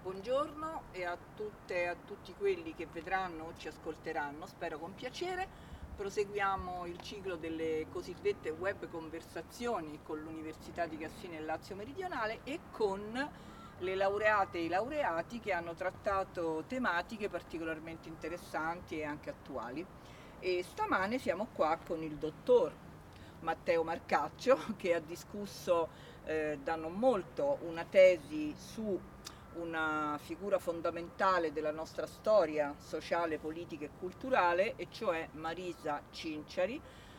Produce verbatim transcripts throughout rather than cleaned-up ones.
Buongiorno e a tutte e a tutti quelli che vedranno o ci ascolteranno, spero con piacere. Proseguiamo il ciclo delle cosiddette web conversazioni con l'Università di Cassino e Lazio Meridionale e con le laureate e i laureati che hanno trattato tematiche particolarmente interessanti e anche attuali. E stamane siamo qua con il dottor Matteo Marcaccio che ha discusso eh, da non molto una tesi su una figura fondamentale della nostra storia sociale, politica e culturale, e cioè Marisa Cinciari,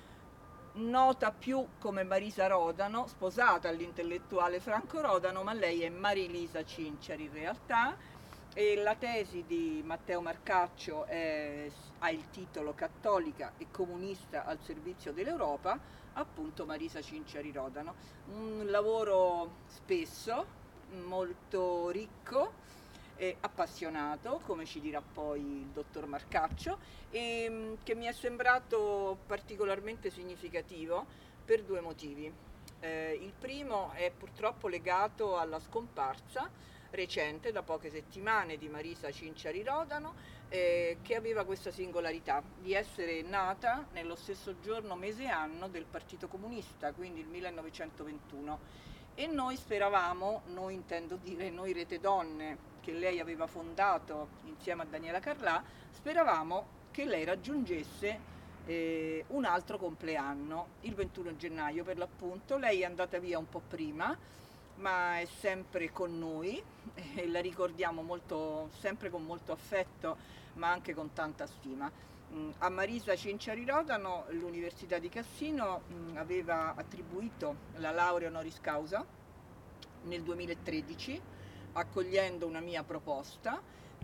nota più come Marisa Rodano, sposata all'intellettuale Franco Rodano, ma lei è Marilisa Cinciari in realtà. E la tesi di Matteo Marcaccio è- ha il titolo Cattolica e comunista al servizio dell'Europa, appunto Marisa Cinciari Rodano. Un lavoro spesso, molto ricco e appassionato, come ci dirà poi il dottor Marcaccio, e mm, che mi è sembrato particolarmente significativo per due motivi. Eh, il primo è purtroppo legato alla scomparsa recente, da poche settimane, di Marisa Cinciari Rodano, eh, che aveva questa singolarità di essere nata nello stesso giorno, mese e anno del Partito Comunista, quindi il millenovecentoventuno. E noi speravamo, noi intendo dire noi Rete Donne, che lei aveva fondato insieme a Daniela Carlà, speravamo che lei raggiungesse eh, un altro compleanno, il ventuno gennaio per l'appunto. Lei è andata via un po' prima, ma è sempre con noi e la ricordiamo molto, sempre con molto affetto, ma anche con tanta stima. Mm, A Marisa Cinciari Rodano l'Università di Cassino mm, aveva attribuito la laurea honoris causa nel duemilatredici, accogliendo una mia proposta,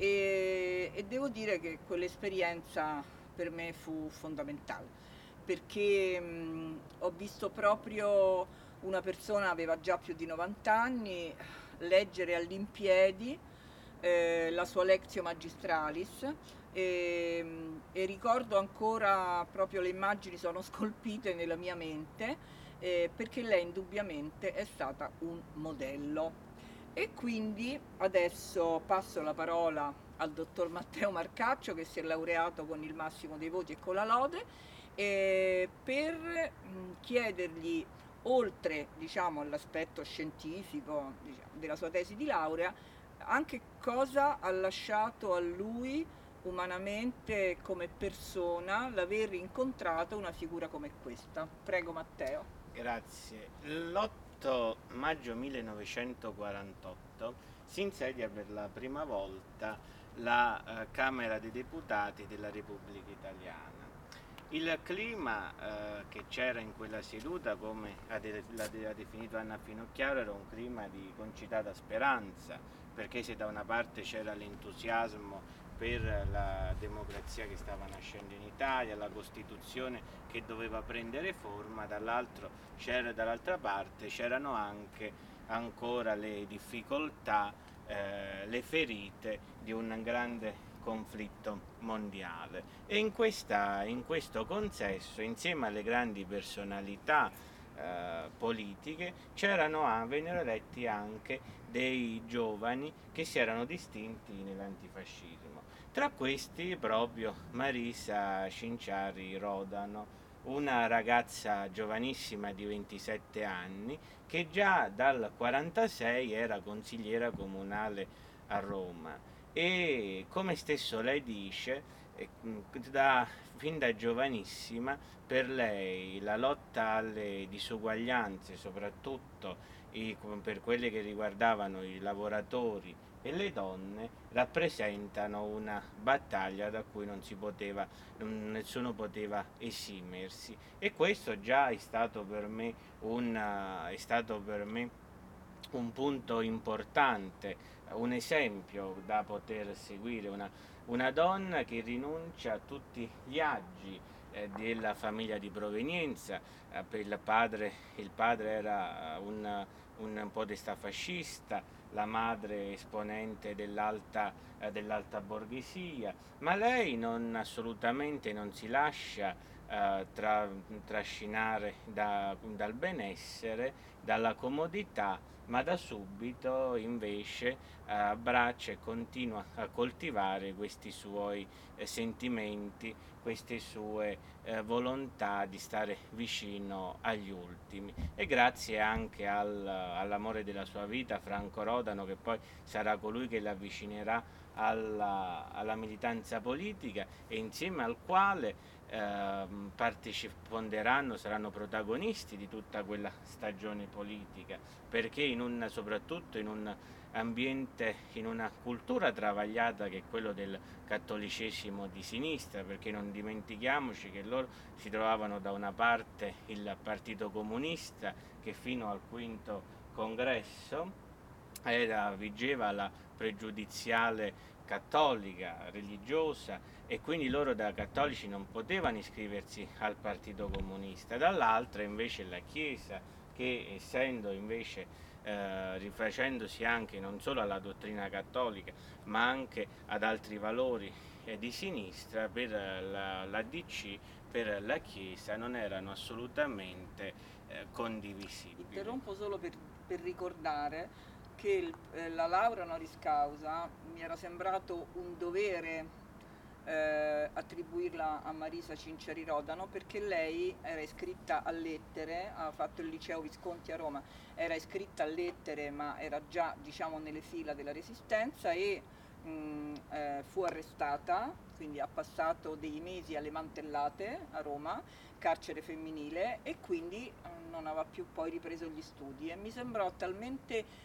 e, e devo dire che quell'esperienza per me fu fondamentale, perché mh, ho visto proprio una persona, aveva già più di novanta anni, leggere all'impiedi eh, la sua Lectio Magistralis, e, e ricordo ancora, proprio le immagini sono scolpite nella mia mente, eh, perché lei indubbiamente è stata un modello. E quindi adesso passo la parola al dottor Matteo Marcaccio, che si è laureato con il massimo dei voti e con la lode, eh, per mh, chiedergli, oltre diciamo, all'aspetto scientifico diciamo, della sua tesi di laurea, anche cosa ha lasciato a lui umanamente come persona l'aver incontrato una figura come questa. Prego Matteo. Grazie. L'otto maggio millenovecentoquarantotto si insedia per la prima volta la eh, Camera dei Deputati della Repubblica Italiana. Il clima eh, che c'era in quella seduta, come ha de- l'ha de- ha definito Anna Finocchiaro, era un clima di concitata speranza, perché se da una parte c'era l'entusiasmo per la democrazia che stava nascendo in Italia, la Costituzione che doveva prendere forma, dall'altro c'era, dall'altra parte c'erano anche ancora le difficoltà, eh, le ferite di un grande conflitto mondiale. E in, questa, in questo consesso, insieme alle grandi personalità eh, politiche, c'erano, vennero eletti anche dei giovani che si erano distinti nell'antifascismo. Tra questi proprio Marisa Cinciari Rodano, una ragazza giovanissima di ventisette anni che già dal quarantasei era consigliera comunale a Roma e, come stesso lei dice, eh, da, fin da giovanissima per lei la lotta alle disuguaglianze, soprattutto i- per quelle che riguardavano i lavoratori e le donne, rappresentano una battaglia da cui non si poteva, non- nessuno poteva esimersi. E questo già è stato per me un, eh, è stato per me un punto importante, un esempio da poter seguire, una, una donna che rinuncia a tutti gli agi eh, della famiglia di provenienza. Eh, per il padre, il padre era un, un podestà fascista, la madre esponente dell'alta, eh, dell'alta borghesia, ma lei non, assolutamente non si lascia eh, tra, trascinare da, dal benessere, dalla comodità, ma da subito invece abbraccia e continua a coltivare questi suoi eh, sentimenti, queste sue eh, volontà di stare vicino agli ultimi, e grazie anche al, all'amore della sua vita, Franco Rodano, che poi sarà colui che l'avvicinerà alla, alla militanza politica e insieme al quale eh, parteciperanno, saranno protagonisti di tutta quella stagione politica, perché in un, soprattutto in un ambiente, in una cultura travagliata che è quello del cattolicesimo di sinistra, perché non dimentichiamoci che loro si trovavano da una parte il Partito Comunista, che fino al quinto congresso era, vigeva la pregiudiziale cattolica, religiosa, e quindi loro da cattolici non potevano iscriversi al Partito Comunista. Dall'altra invece la Chiesa, che essendo invece eh, rifacendosi anche non solo alla dottrina cattolica ma anche ad altri valori eh, di sinistra, per la, la D C, per la Chiesa non erano assolutamente eh, condivisibili. Interrompo solo per, per ricordare che il, eh, la laurea honoris causa mi era sembrato un dovere eh, attribuirla a Marisa Cinciari Rodano, perché lei era iscritta a lettere, ha fatto il liceo Visconti a Roma, era iscritta a lettere ma era già, diciamo, nelle fila della Resistenza, e mh, eh, fu arrestata, quindi ha passato dei mesi alle Mantellate a Roma, carcere femminile, e quindi eh, non aveva più poi ripreso gli studi, e mi sembrò talmente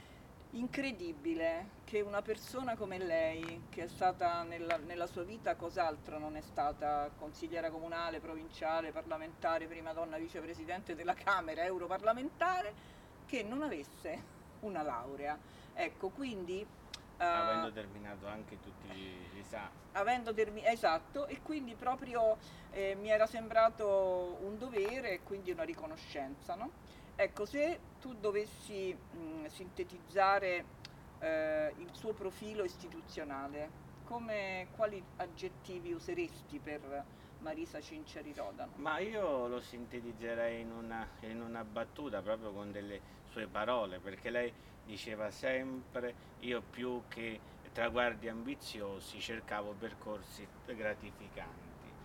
incredibile che una persona come lei, che è stata nella, nella sua vita cos'altro non è stata, consigliera comunale, provinciale, parlamentare, prima donna vicepresidente della Camera, europarlamentare, che non avesse una laurea. Ecco, quindi avendo uh, terminato anche tutti gli esami. Avendo termi- esatto, e quindi proprio eh, mi era sembrato un dovere e quindi una riconoscenza, no? Ecco, se tu dovessi mh, sintetizzare eh, il suo profilo istituzionale, come, quali aggettivi useresti per Marisa Cinciari Rodano? Ma io lo sintetizzerei in una, in una battuta, proprio con delle sue parole, perché lei diceva sempre: io più che traguardi ambiziosi cercavo percorsi gratificanti.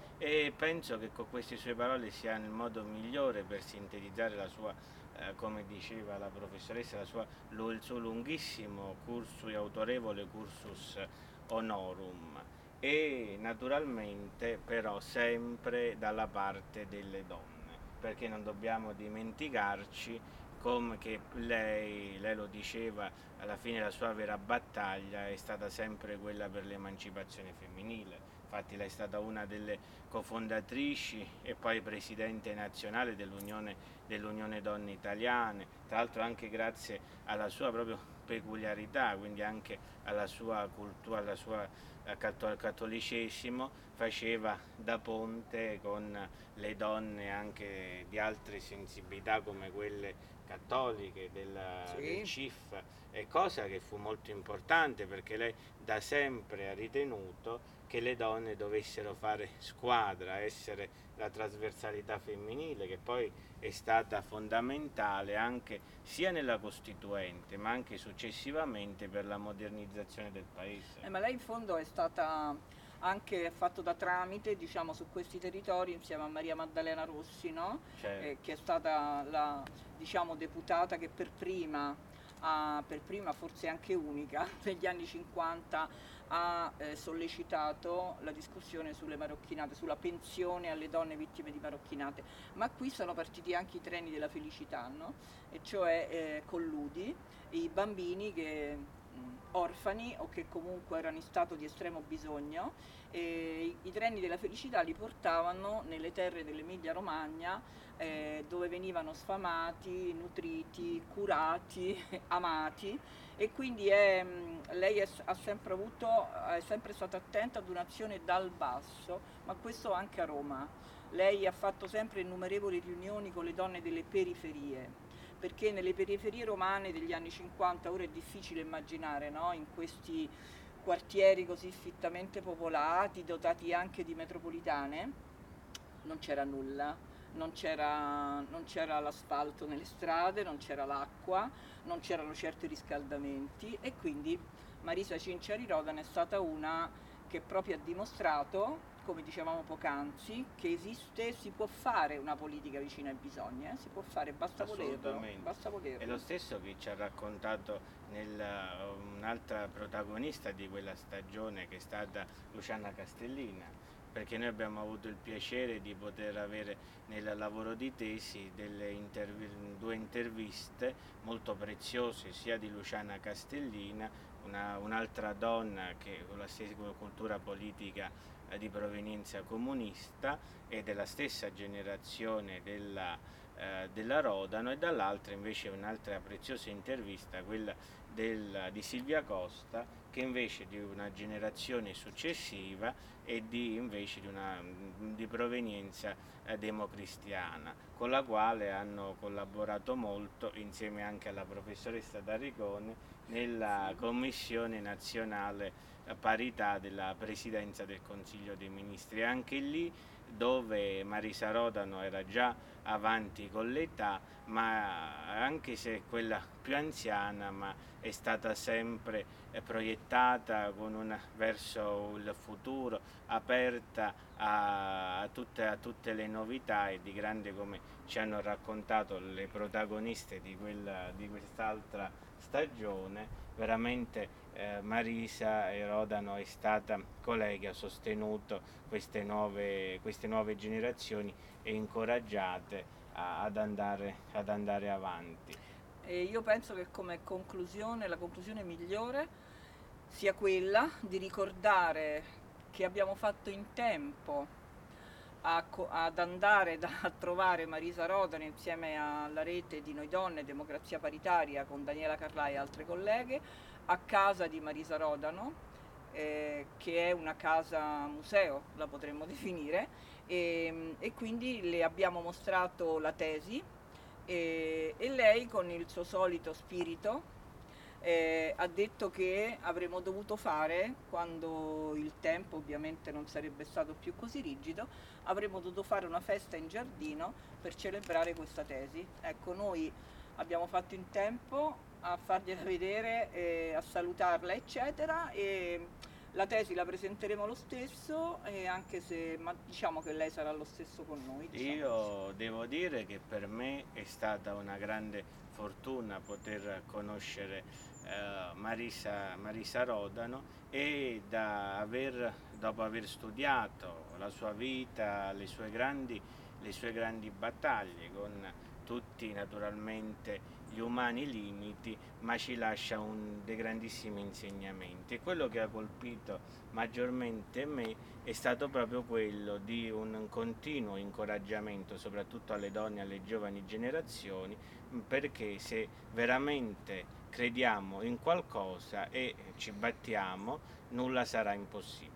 E penso che con queste sue parole sia il modo migliore per sintetizzare la sua, eh, come diceva la professoressa, la sua, lo, il suo lunghissimo cursus, autorevole cursus honorum, e naturalmente però sempre dalla parte delle donne, perché non dobbiamo dimenticarci come che lei, lei lo diceva, alla fine la sua vera battaglia è stata sempre quella per l'emancipazione femminile. Infatti lei è stata una delle cofondatrici e poi presidente nazionale dell'Unione, dell'Unione Donne Italiane, tra l'altro anche grazie alla sua proprio peculiarità, quindi anche alla sua cultura, alla sua al cattolicesimo, faceva da ponte con le donne anche di altre sensibilità come quelle cattoliche del, Sì. del C I F, e cosa che fu molto importante perché lei da sempre ha ritenuto che le donne dovessero fare squadra, essere la trasversalità femminile, che poi è stata fondamentale anche sia nella Costituente ma anche successivamente per la modernizzazione del paese. Eh, ma lei in fondo è stata anche fatto da tramite, diciamo, su questi territori insieme a Maria Maddalena Rossi, no? Certo. Eh, che è stata la, diciamo, deputata che per prima, ha, per prima forse anche unica, negli anni cinquanta ha eh, sollecitato la discussione sulle marocchinate, sulla pensione alle donne vittime di marocchinate. Ma qui sono partiti anche i treni della felicità, no? E cioè eh, colludi i bambini che orfani o che comunque erano in stato di estremo bisogno, e i, i treni della felicità li portavano nelle terre dell'Emilia Romagna, eh, dove venivano sfamati, nutriti, curati, amati, e quindi è, lei è, ha sempre avuto, è sempre stata attenta ad un'azione dal basso, ma questo anche a Roma. Lei ha fatto sempre innumerevoli riunioni con le donne delle periferie, perché nelle periferie romane degli anni cinquanta, ora è difficile immaginare, no? In questi quartieri così fittamente popolati, dotati anche di metropolitane, non c'era nulla. non c'era, non c'era l'asfalto nelle strade, non c'era l'acqua, non c'erano certi riscaldamenti, e quindi Marisa Cinciari Rodano è stata una che proprio ha dimostrato, come dicevamo poc'anzi, che esiste, si può fare una politica vicina ai bisogni, eh? Si può fare, basta volerlo, basta volerlo. È lo stesso che ci ha raccontato nella, un'altra protagonista di quella stagione, che è stata Luciana Castellina, perché noi abbiamo avuto il piacere di poter avere nel lavoro di tesi delle intervi- due interviste molto preziose, sia di Luciana Castellina, una, un'altra donna che con la stessa cultura politica eh, di provenienza comunista e della stessa generazione della, eh, della Rodano, e dall'altra invece un'altra preziosa intervista, quella del, di Silvia Costa, che invece di una generazione successiva e di, invece di, una, di provenienza eh, democristiana, con la quale hanno collaborato molto insieme anche alla professoressa D'Arricone nella Commissione Nazionale Parità della Presidenza del Consiglio dei Ministri. Anche lì, dove Marisa Rodano era già avanti con l'età, ma anche se quella più anziana, ma è stata sempre proiettata con una, verso il futuro, aperta a, a, tutte, a tutte le novità, e di grande, come ci hanno raccontato le protagoniste di, quella, di quest'altra stagione, veramente eh, Marisa Rodano è stata colei che ha sostenuto queste nuove, queste nuove generazioni e incoraggiate a, ad, andare, ad andare avanti. E io penso che come conclusione, la conclusione migliore sia quella di ricordare che abbiamo fatto in tempo a, ad andare da, a trovare Marisa Rodano insieme alla rete di Noi Donne, Democrazia Paritaria, con Daniela Carlà e altre colleghe, a casa di Marisa Rodano, eh, che è una casa museo, la potremmo definire, e, e quindi le abbiamo mostrato la tesi, e, e lei, con il suo solito spirito, eh, ha detto che avremmo dovuto fare, quando il tempo ovviamente non sarebbe stato più così rigido, avremmo dovuto fare una festa in giardino per celebrare questa tesi. Ecco, noi abbiamo fatto in tempo a fargliela vedere, eh, a salutarla eccetera, e la tesi la presenteremo lo stesso, e anche se, ma diciamo che lei sarà lo stesso con noi. Diciamo Io così. devo dire che per me è stata una grande fortuna poter conoscere eh, Marisa, Marisa Rodano, e da aver, dopo aver studiato la sua vita, le sue grandi, le sue grandi battaglie, con tutti naturalmente gli umani limiti, ma ci lascia un, dei grandissimi insegnamenti. E quello che ha colpito maggiormente me è stato proprio quello di un continuo incoraggiamento, soprattutto alle donne e alle giovani generazioni, perché se veramente crediamo in qualcosa e ci battiamo, nulla sarà impossibile.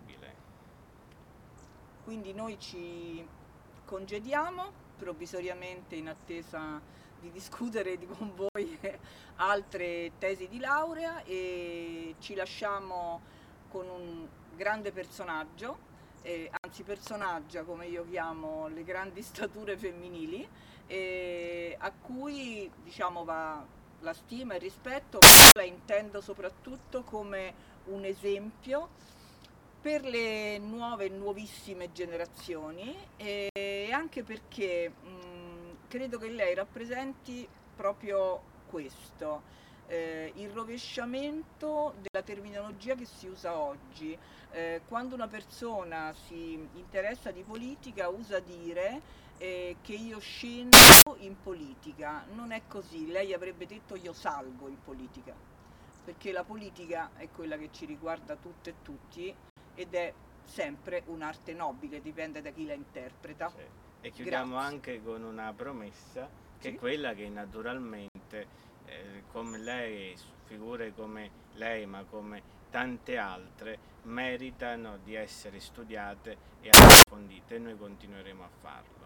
Quindi noi ci congediamo provvisoriamente in attesa di discutere di con voi altre tesi di laurea, e ci lasciamo con un grande personaggio, eh, anzi personaggia, come io chiamo le grandi stature femminili, eh, a cui diciamo va la stima e il rispetto, ma la intendo soprattutto come un esempio per le nuove e nuovissime generazioni, e anche perché mh, credo che lei rappresenti proprio questo, eh, il rovesciamento della terminologia che si usa oggi. Eh, quando una persona si interessa di politica usa dire eh, che io scendo in politica. Non è così, lei avrebbe detto io salgo in politica, perché la politica è quella che ci riguarda tutte e tutti, ed è sempre un'arte nobile, dipende da chi la interpreta. Sì. E chiudiamo Grazie. anche con una promessa, che Sì? è quella che naturalmente eh, come lei, figure come lei, ma come tante altre, meritano di essere studiate e approfondite, e noi continueremo a farlo.